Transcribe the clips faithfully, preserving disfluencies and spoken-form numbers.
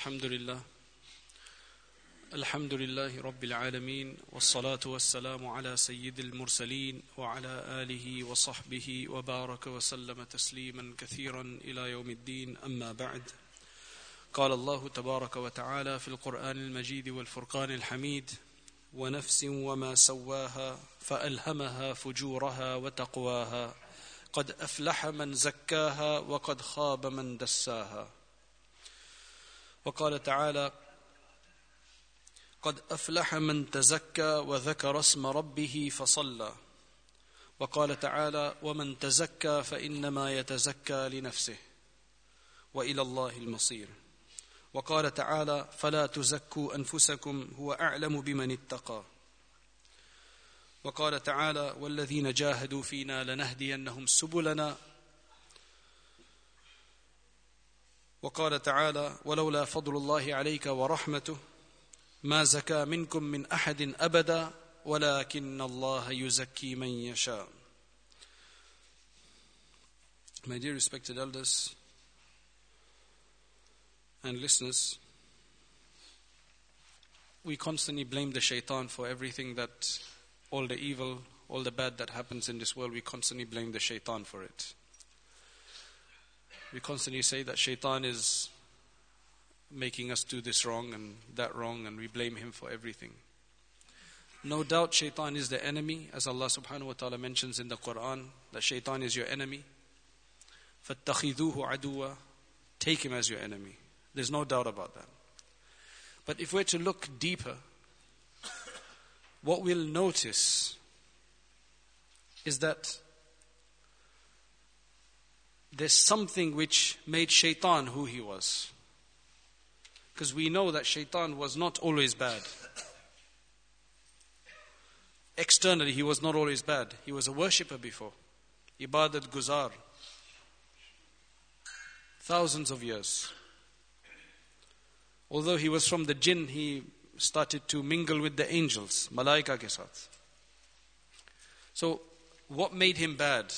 الحمد لله الحمد لله رب العالمين والصلاة والسلام على سيد المرسلين وعلى آله وصحبه وبارك وسلم تسليما كثيرا إلى يوم الدين أما بعد قال الله تبارك وتعالى في القرآن المجيد والفرقان الحميد ونفس وما سواها فألهمها فجورها وتقواها قد أفلح من زكاها وقد خاب من دساها وقال تعالى قد أفلح من تزكى وذكر اسم ربه فصلى وقال تعالى ومن تزكى فإنما يتزكى لنفسه وإلى الله المصير وقال تعالى فلا تزكوا أنفسكم هو أعلم بمن اتقى وقال تعالى والذين جاهدوا فينا لنهدينهم سبلنا وقال تعالى ولولا فضل الله عليك ورحمته ما زكى منكم من أحد أبدا ولكن الله يزكي من يشاء. My dear respected elders and listeners, we constantly blame the shaitan for everything that, all the evil, all the bad that happens in this world, we constantly blame the shaitan for it. We constantly say that shaitan is making us do this wrong and that wrong, and we blame him for everything. No doubt shaitan is the enemy, as Allah subhanahu wa ta'ala mentions in the Quran, that shaitan is your enemy. فَاتَّخِذُوهُ عَدُوًا, take him as your enemy. There's no doubt about that. But if we're to look deeper, what we'll notice is that there's something which made shaitan who he was. Because we know that shaitan was not always bad. Externally, he was not always bad. He was a worshipper before. Ibadat Guzar. Thousands of years. Although he was from the jinn, he started to mingle with the angels. Malaika ke saath. So, what made him bad?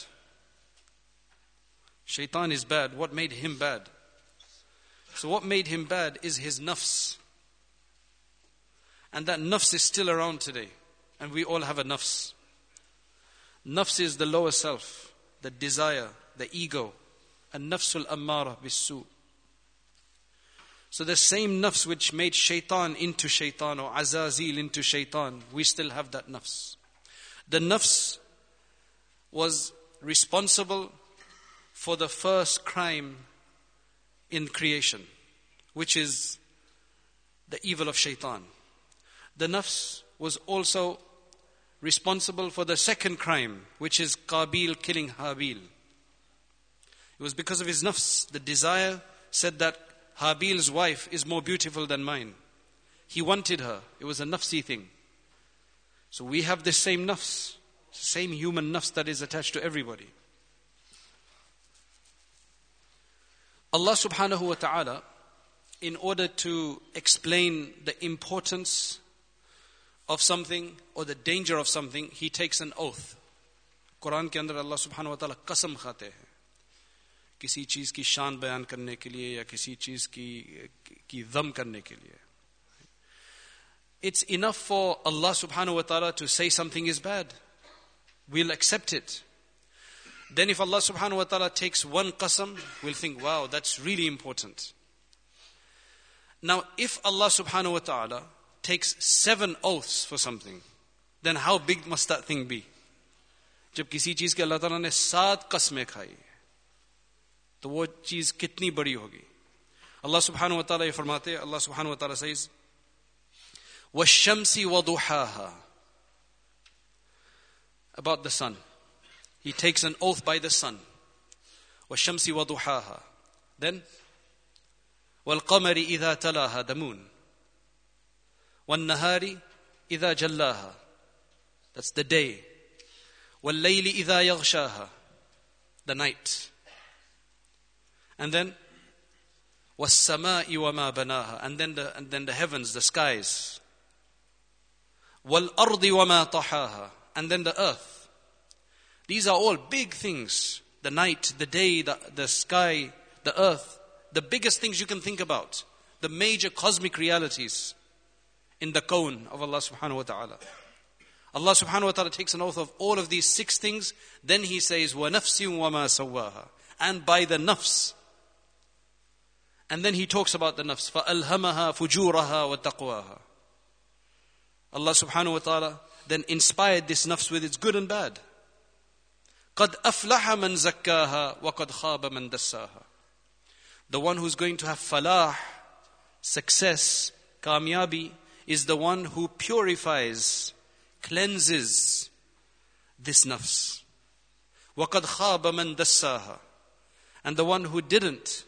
Shaitan is bad. What made him bad? So what made him bad is his nafs. And that nafs is still around today. And we all have a nafs. Nafs is the lower self, the desire, the ego. And nafsul ammara bisu. So the same nafs which made shaitan into shaitan or Azazil into shaitan, we still have that nafs. The nafs was responsible for the first crime in creation, which is the evil of shaitan. The nafs was also responsible for the second crime, which is Qabil killing Habil. It was because of his nafs. The desire said that Habil's wife is more beautiful than mine. He wanted her. It was a nafsi thing. So we have this same nafs, same human nafs that is attached to everybody. Allah subhanahu wa ta'ala, in order to explain the importance of something or the danger of something, He takes an oath. Quran ke andar Allah subhanahu wa ta'ala qasam khate hai. Kisi cheez ki shaan bayan karne ke liye ya kisi cheez ki, ki dham karne ke liye. It's enough for Allah subhanahu wa ta'ala to say something is bad. We'll accept it. Then if Allah subhanahu wa ta'ala takes one qasam, we'll think, wow, that's really important. Now, if Allah subhanahu wa ta'ala takes seven oaths for something, then how big must that thing be? Jab kisi cheez ke Allah ta'ala ne saat qasmein khai, to wo cheez kitni badi hogi? Allah subhanahu wa ta'ala ye farmate, Allah subhanahu wa ta'ala says, وَالشَّمْسِ وَضُحَاهَا, about the sun. He takes an oath by the sun. وَالشَّمْسِ وَضُحَاهَا. Then, وَالْقَمَرِ إِذَا تَلَاهَا, the moon. وَالنَّهَارِ إِذَا جَلَّاهَا, that's the day. وَاللَّيْلِ إِذَا يَغْشَاهَا, the night. And then, وَالسَّمَاءِ وَمَا بَنَاهَا, and then the, and then the heavens, the skies. وَالْأَرْضِ وَمَا طَحَاهَا, and then the earth. These are all big things. The night, the day, the, the sky, the earth. The biggest things you can think about. the major cosmic realities in the kawn of Allah subhanahu wa ta'ala. Allah subhanahu wa ta'ala takes an oath of all of these six things. Then He says, وَنَفْسٍ وَمَا سَوَّاهَا, and by the nafs. And then He talks about the nafs. فَأَلْهَمَهَا فُجُورَهَا وَتَقْوَاهَا. Allah subhanahu wa ta'ala then inspired this nafs with its good and bad. قَدْ أَفْلَحَ مَنْ زَكَّاهَا وَقَدْ خَابَ مَنْ دَسَّاهَا. The one who's going to have falah, success, kamyabi, is the one who purifies, cleanses this nafs. وَقَدْ خَابَ مَنْ دَسَّاهَا. And the one who didn't,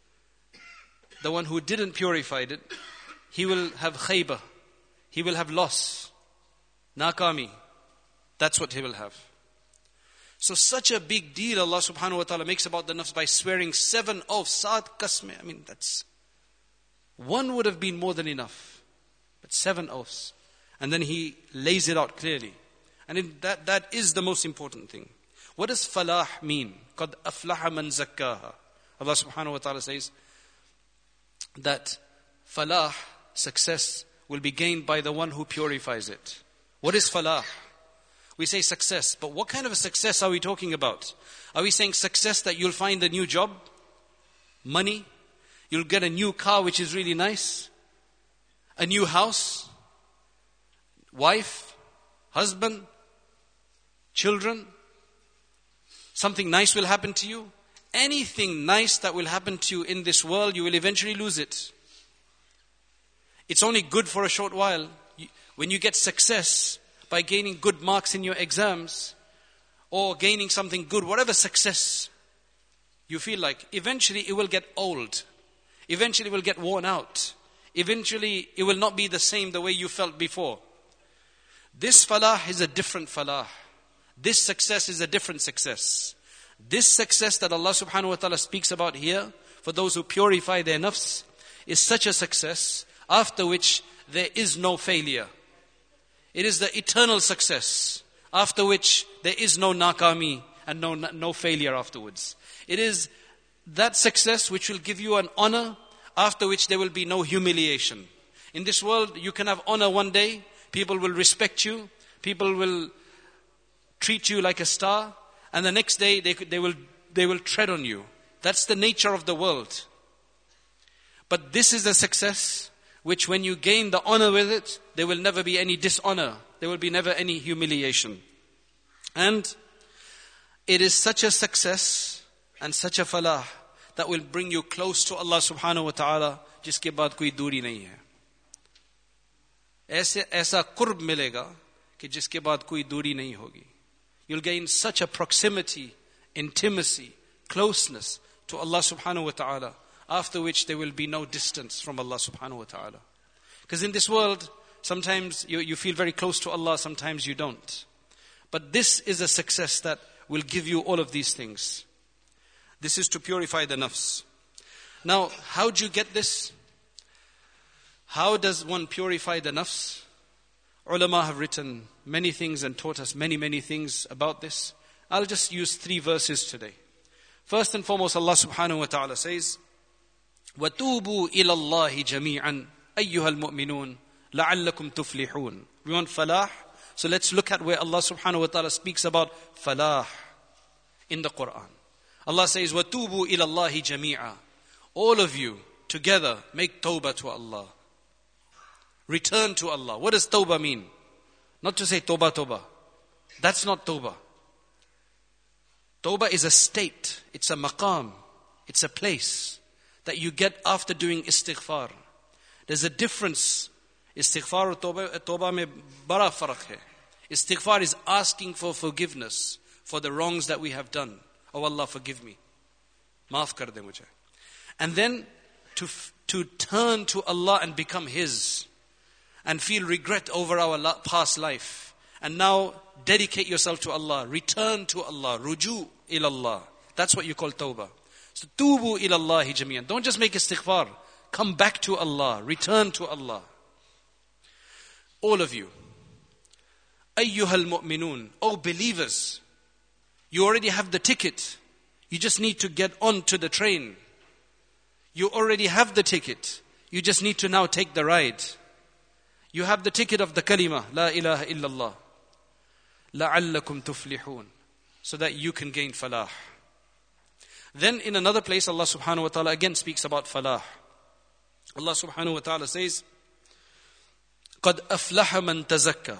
the one who didn't purify it, he will have khayba, he will have loss, nakami. That's what he will have. So such a big deal Allah subhanahu wa ta'ala makes about the nafs by swearing seven oaths, saat kasme. I mean, that's, one would have been more than enough. But seven oaths. And then He lays it out clearly. And in that, that is the most important thing. What does falah mean? قَدْ أَفْلَحَ مَنْ زَكَّاهَا. Allah subhanahu wa ta'ala says that falah, success, will be gained by the one who purifies it. What is falah? We say success, but what kind of a success are we talking about? Are we saying success that you'll find a new job, money, you'll get a new car which is really nice, a new house, wife, husband, children, something nice will happen to you? Anything nice that will happen to you in this world, you will eventually lose it. It's only good for a short while. When you get success by gaining good marks in your exams or gaining something good, whatever success you feel like, eventually it will get old. Eventually it will get worn out. Eventually it will not be the same the way you felt before. This falah is a different falah. This success is a different success. This success that Allah subhanahu wa ta'ala speaks about here, for those who purify their nafs, is such a success after which there is no failure. It is the eternal success, after which there is no nakami and no, no failure afterwards. It is that success which will give you an honor, after which there will be no humiliation. In this world, you can have honor one day, people will respect you, people will treat you like a star, and the next day they, they will they will tread on you. That's the nature of the world. But this is a success which when you gain the honor with it, there will never be any dishonor. There will be never any humiliation. And it is such a success and such a falah that will bring you close to Allah subhanahu wa ta'ala, jiske baad koi duri nahi hai. Aise, aisa qurb milega ki jiske baad koi duri nahi hogi. You'll gain such a proximity, intimacy, closeness to Allah subhanahu wa ta'ala, after which there will be no distance from Allah subhanahu wa ta'ala. Because in this world, sometimes you, you feel very close to Allah, sometimes you don't. But this is a success that will give you all of these things. This is to purify the nafs. Now, how do you get this? How does one purify the nafs? Ulama have written many things and taught us many, many things about this. I'll just use three verses today. First and foremost, Allah subhanahu wa ta'ala says, وَتُوبُوا إِلَى اللَّهِ جَمِيعًا أَيُّهَا الْمُؤْمِنُونَ لَعَلَّكُمْ تُفْلِحُونَ. We want falah. So let's look at where Allah subhanahu wa ta'ala speaks about falah in the Quran. Allah says, وَتُوبُوا إِلَى اللَّهِ جَمِيعًا. All of you together make tawbah to Allah. Return to Allah. What does tawbah mean? Not to say tawbah, tawbah. That's not tawbah. Tawbah is a state. It's a maqam. It's a place that you get after doing istighfar. There's a difference. Istighfar or tawbah, tawbah mein bada farq hai. Istighfar is asking for forgiveness for the wrongs that we have done. Oh Allah, forgive me. Maaf kar de mujhe. And then to, to turn to Allah and become His. And feel regret over our past life. And now dedicate yourself to Allah. Return to Allah. Ruju ilallah. That's what you call tawbah. So tubu ilallahi jami'an. Don't just make istighfar. Come back to Allah. Return to Allah. All of you. Ayyuhal mu'minun. Oh believers. You already have the ticket. You just need to get on to the train. You already have the ticket. You just need to now take the ride. You have the ticket of the kalima, La ilaha illallah. لَعَلَّكُمْ تُفْلِحُونَ. So that you can gain falah. Then in another place, Allah subhanahu wa ta'ala again speaks about falah. Allah subhanahu wa ta'ala says, قَدْ أَفْلَحَ مَنْ تَزَكَّى.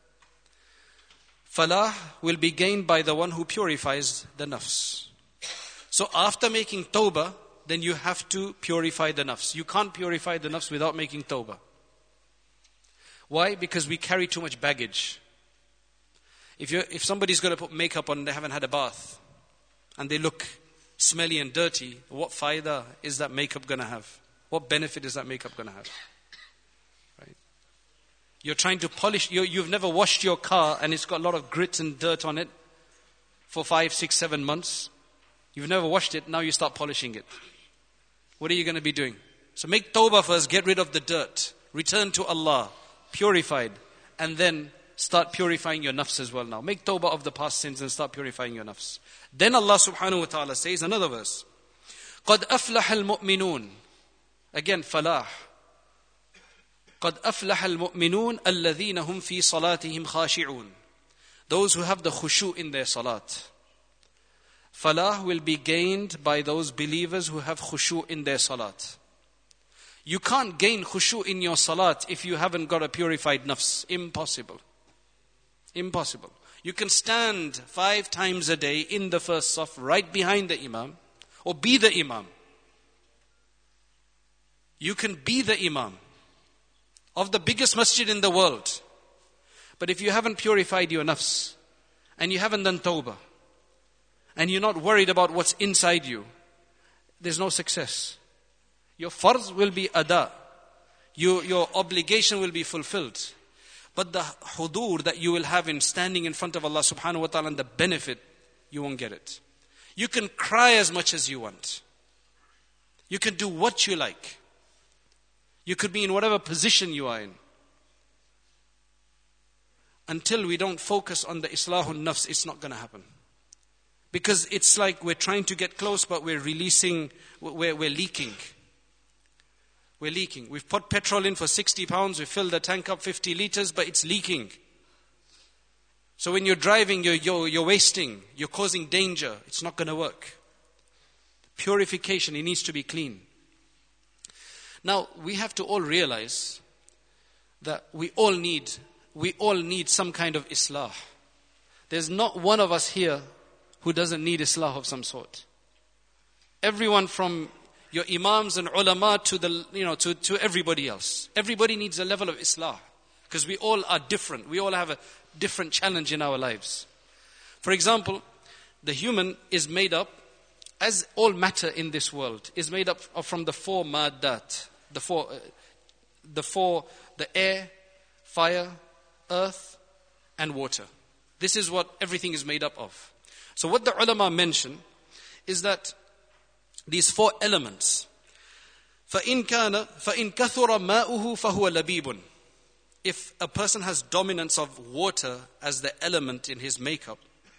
Falah will be gained by the one who purifies the nafs. So after making tawbah, then you have to purify the nafs. You can't purify the nafs without making tawbah. Why? Because we carry too much baggage. If you if somebody's going to put makeup on and they haven't had a bath, and they look smelly and dirty, what fayda is that makeup going to have? What benefit is that makeup going to have? Right? You're trying to polish, you, you've never washed your car and it's got a lot of grit and dirt on it for five, six, seven months. You've never washed it, now you start polishing it. What are you going to be doing? So make tawbah first, get rid of the dirt, return to Allah, purified, and then start purifying your nafs as well now. Make tawbah of the past sins and start purifying your nafs. Then Allah subhanahu wa ta'ala says, another verse, قَدْ أَفْلَحَ الْمُؤْمِنُونَ. Again, falah. قَدْ أَفْلَحَ الْمُؤْمِنُونَ الَّذِينَ هُمْ فِي صَلَاتِهِمْ خَاشِعُونَ. Those who have the khushu in their salat. Falah will be gained by those believers who have khushu in their salat. You can't gain khushu in your salat if you haven't got a purified nafs. Impossible. Impossible. You can stand five times a day in the first saf right behind the imam or be the imam. You can be the imam of the biggest masjid in the world. But if you haven't purified your nafs and you haven't done tawbah and you're not worried about what's inside you, there's no success. Your farz will be ada. Your, your obligation will be fulfilled. But the hudur that you will have in standing in front of Allah subhanahu wa ta'ala and the benefit, you won't get it. You can cry as much as you want. You can do what you like. You could be in whatever position you are in. Until we don't focus on the islahun nafs, it's not going to happen. Because it's like we're trying to get close, but we're releasing, we're, we're leaking. We're leaking. We've put petrol in for sixty pounds, we filled the tank up fifty liters, but it's leaking. So when you're driving, you're, you're, you're wasting, you're causing danger. It's not going to work. Purification, it needs to be clean. Now, we have to all realize that we all need, we all need some kind of islah. There's not one of us here who doesn't need islah of some sort. Everyone from your imams and ulama to the, you know, to, to everybody else. Everybody needs a level of islah. Because we all are different. We all have a different challenge in our lives. For example, the human is made up, as all matter in this world, is made up of from the four maddat. The four, uh, the four, the air, fire, earth, and water. This is what everything is made up of. So what the ulama mention is that these four elements, فَإِن كَانَ فَإِن كَثُرَ مَاؤُهُ فَهُوَ لَبِيبٌ. If a person has dominance of water as the element in his makeup,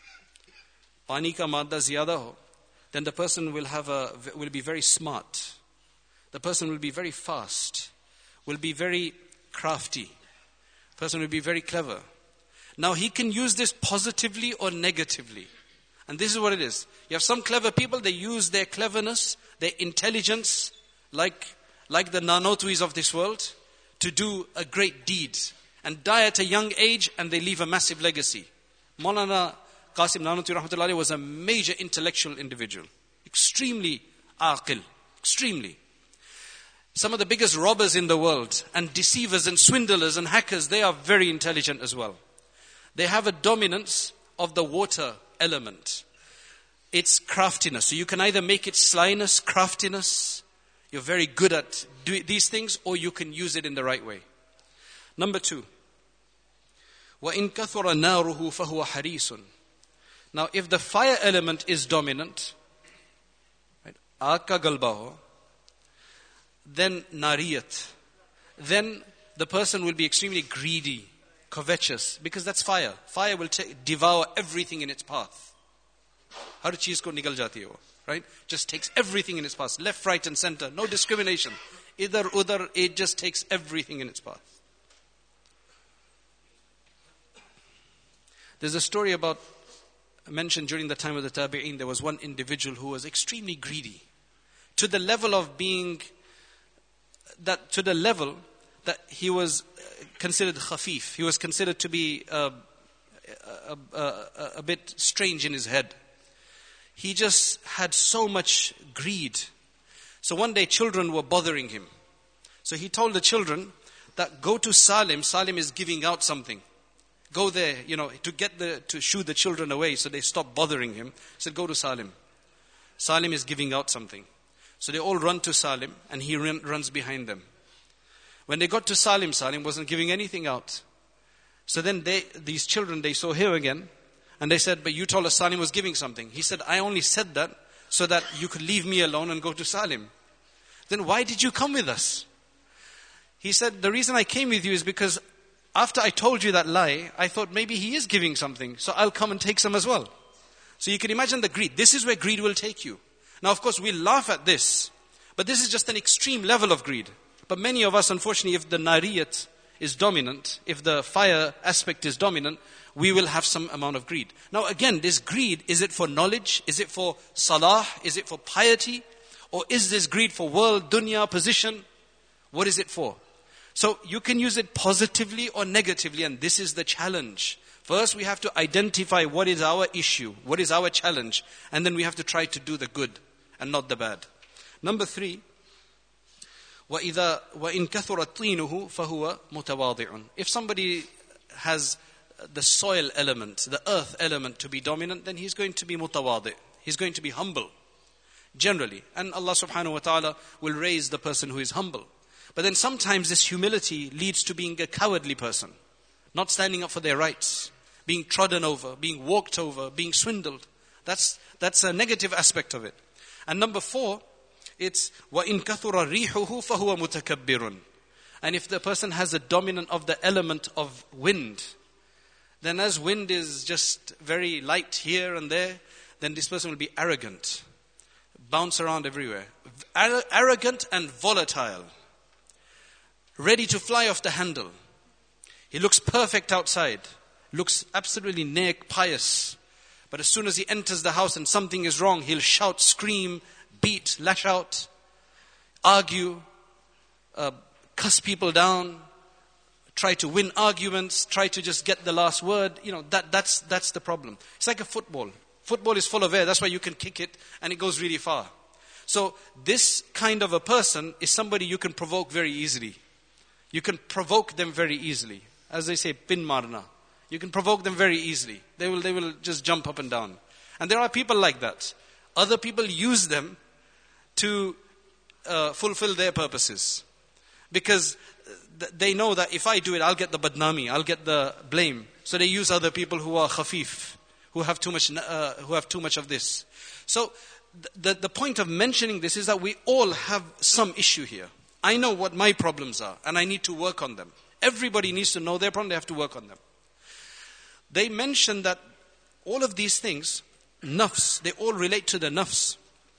पानी का मादा ज़्यादा हो, then the person will have a will be very smart. The person will be very fast, will be very crafty. The person will be very clever. Now he can use this positively or negatively. And this is what it is. You have some clever people, they use their cleverness, their intelligence, like, like the Nanotwis of this world, to do a great deed. And die at a young age and they leave a massive legacy. Maulana Qasim Nanotwi rahmatullahi alayhi was a major intellectual individual. Extremely aqil. Extremely. Some of the biggest robbers in the world and deceivers and swindlers and hackers, they are very intelligent as well. They have a dominance of the water element. It's craftiness. So you can either make it slyness, craftiness. You're very good at doing these things, or you can use it in the right way. Number two. وَإِن كَثُرَ نَارُهُ فَهُوَ حَرِيصٌ. Now if the fire element is dominant, right, aag ka galba ho, then nariyat, then the person will be extremely greedy, covetous, because that's fire. Fire will t- devour everything in its path. Har cheez ko nikal jati hai wo, right? Just takes everything in its path, left, right and center, no discrimination. Idhar, udhar, it just takes everything in its path. There's a story about, mentioned during the time of the Tabi'een, there was one individual who was extremely greedy. To the level of being, that to the level that he was considered khafif. He was considered to be uh, a, a, a, a bit strange in his head. He just had so much greed. So one day children were bothering him. So he told the children that go to Salim. Salim is giving out something. Go there, you know, to get the, to shoo the children away so they stop bothering him. He said, go to Salim. Salim is giving out something. So they all run to Salim and he run, runs behind them. When they got to Salim, Salim wasn't giving anything out. So then they, these children, they saw him again. And they said, but you told us Salim was giving something. He said, I only said that so that you could leave me alone and go to Salim. Then why did you come with us? He said, the reason I came with you is because after I told you that lie, I thought maybe he is giving something. So I'll come and take some as well. So you can imagine the greed. This is where greed will take you. Now, of course, we laugh at this. But this is just an extreme level of greed. But many of us, unfortunately, if the nariyat is dominant, if the fire aspect is dominant, we will have some amount of greed. Now again, this greed, is it for knowledge? Is it for salah? Is it for piety? Or is this greed for world, dunya, position? What is it for? So you can use it positively or negatively, and this is the challenge. First, we have to identify what is our issue, what is our challenge, and then we have to try to do the good and not the bad. Number three, وَإِذَا وَإِن كَثُرَ طِينُهُ فَهُوَ مُتَوَاضِعٌ. If somebody has the soil element, the earth element to be dominant, then he's going to be mutawadi'. He's going to be humble, generally. And Allah subhanahu wa ta'ala will raise the person who is humble. But then sometimes this humility leads to being a cowardly person, not standing up for their rights, being trodden over, being walked over, being swindled. That's, that's a negative aspect of it. And number four, it's وَإِن كَثُرَ رِيحُهُ فَهُوَ مُتَكَبِّرٌ. And if the person has a dominant of the element of wind, then as wind is just very light here and there, then this person will be arrogant, bounce around everywhere. Ar- arrogant and volatile, ready to fly off the handle. He looks perfect outside, looks absolutely neck pious. But as soon as he enters the house and something is wrong, he'll shout, scream, beat, lash out, argue, uh, cuss people down, try to win arguments, try to just get the last word. You know, that that's that's the problem. It's like a football. Football is full of air. That's why you can kick it and it goes really far. So this kind of a person is somebody you can provoke very easily. You can provoke them very easily. As they say, pin marna. You can provoke them very easily. They will they will just jump up and down. And there are people like that. Other people use them to uh, fulfill their purposes. Because th- they know that if I do it, I'll get the badnami, I'll get the blame. So they use other people who are khafif, who have too much, uh, who have too much of this. So th- the the point of mentioning this is that we all have some issue here. I know what my problems are, and I need to work on them. Everybody needs to know their problem, they have to work on them. They mention that all of these things, nafs, they all relate to the nafs.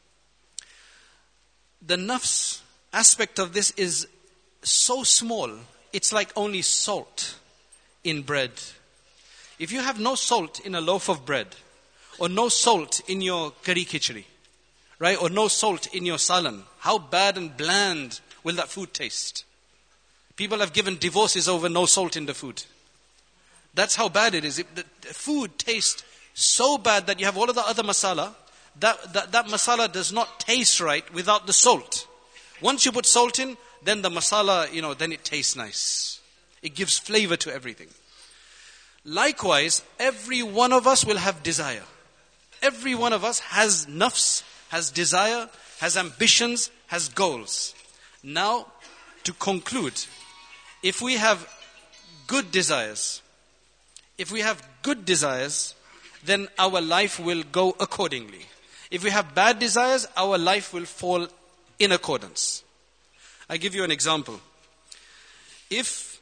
The nafs aspect of this is so small, it's like only salt in bread. If you have no salt in a loaf of bread, or no salt in your curry khichdi, right, or no salt in your salan, how bad and bland will that food taste? People have given divorces over no salt in the food. That's how bad it is. It, the, the food tastes so bad that you have all of the other masala, that, that, that masala does not taste right without the salt. Once you put salt in, then the masala, you know, then it tastes nice. It gives flavor to everything. Likewise, every one of us will have desire. Every one of us has nafs, has desire, has ambitions, has goals. Now, to conclude, if we have good desires, if we have good desires, then our life will go accordingly. If we have bad desires, our life will fall in accordance. I give you an example. If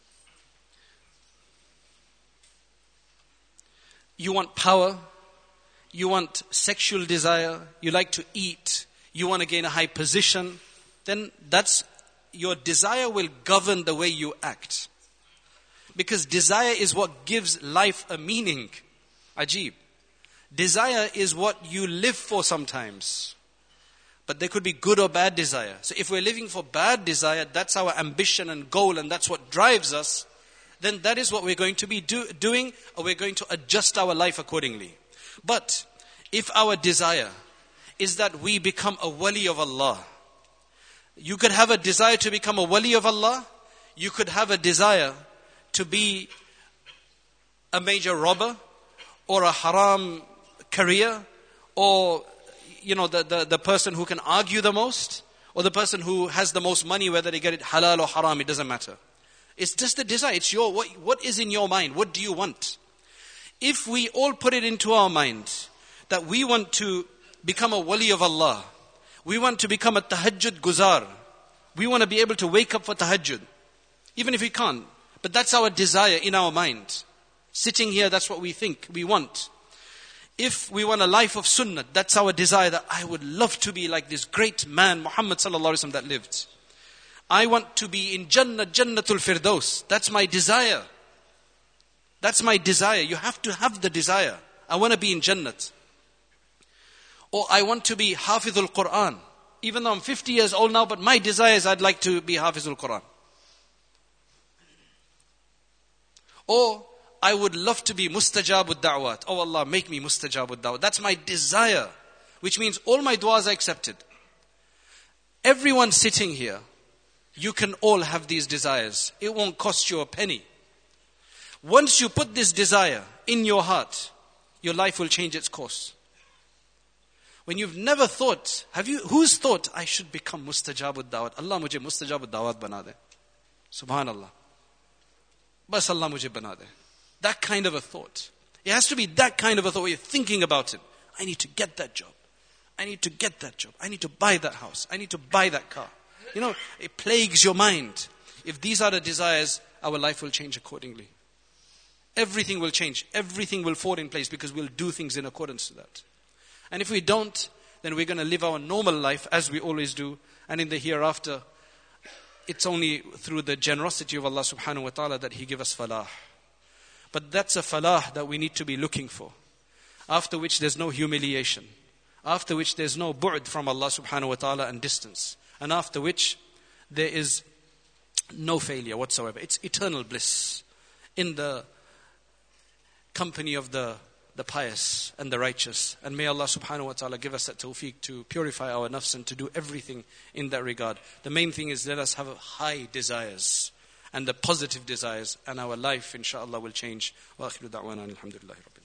you want power, you want sexual desire, you like to eat, you want to gain a high position, then that's your desire will govern the way you act. Because desire is what gives life a meaning. Ajib. Desire is what you live for sometimes. But there could be good or bad desire. So if we're living for bad desire, that's our ambition and goal and that's what drives us, then that is what we're going to be do, doing, or we're going to adjust our life accordingly. But if our desire is that we become a wali of Allah, you could have a desire to become a wali of Allah, you could have a desire to be a major robber, or a haram career, or you know the, the, the person who can argue the most, or the person who has the most money, whether they get it halal or haram, it doesn't matter. It's just a desire. It's your what, what is in your mind? What do you want? If we all put it into our mind that we want to become a wali of Allah, we want to become a tahajjud guzar, we want to be able to wake up for tahajjud, even if we can't. But that's our desire in our mind. Sitting here, that's what we think we want. If we want a life of sunnah, that's our desire, that I would love to be like this great man, Muhammad sallallahu alaihi wasallam, that lived. I want to be in Jannah, Jannatul Firdaus. That's my desire. That's my desire. You have to have the desire. I want to be in Jannat. Or I want to be Hafizul Quran. Even though I'm fifty years old now, but my desire is I'd like to be Hafizul Quran. Or I would love to be Mustajabud Da'wat. Oh Allah, make me Mustajabud Da'wat. That's my desire. Which means all my du'as are accepted. Everyone sitting here, you can all have these desires. It won't cost you a penny. Once you put this desire in your heart, your life will change its course. When you've never thought, have you, who's thought, I should become Mustajabud Da'wat? Allah mujhe Mustajabud Da'wat bana de. Subhanallah. Bas Allah mujhe bana de. That kind of a thought. It has to be that kind of a thought where you're thinking about it. I need to get that job. I need to get that job. I need to buy that house. I need to buy that car. You know, it plagues your mind. If these are the desires, our life will change accordingly. Everything will change. Everything will fall in place because we'll do things in accordance to that. And if we don't, then we're going to live our normal life as we always do. And in the hereafter, it's only through the generosity of Allah subhanahu wa ta'ala that He gives us falah. But that's a falah that we need to be looking for. After which there's no humiliation. After which there's no bu'd from Allah subhanahu wa ta'ala and distance. And after which there is no failure whatsoever. It's eternal bliss in the company of the, the pious and the righteous. And may Allah subhanahu wa ta'ala give us that tawfiq to purify our nafs and to do everything in that regard. The main thing is let us have high desires and the positive desires, and our life inshallah will change. Wa akhiru da'wana alhamdulillahi rabbil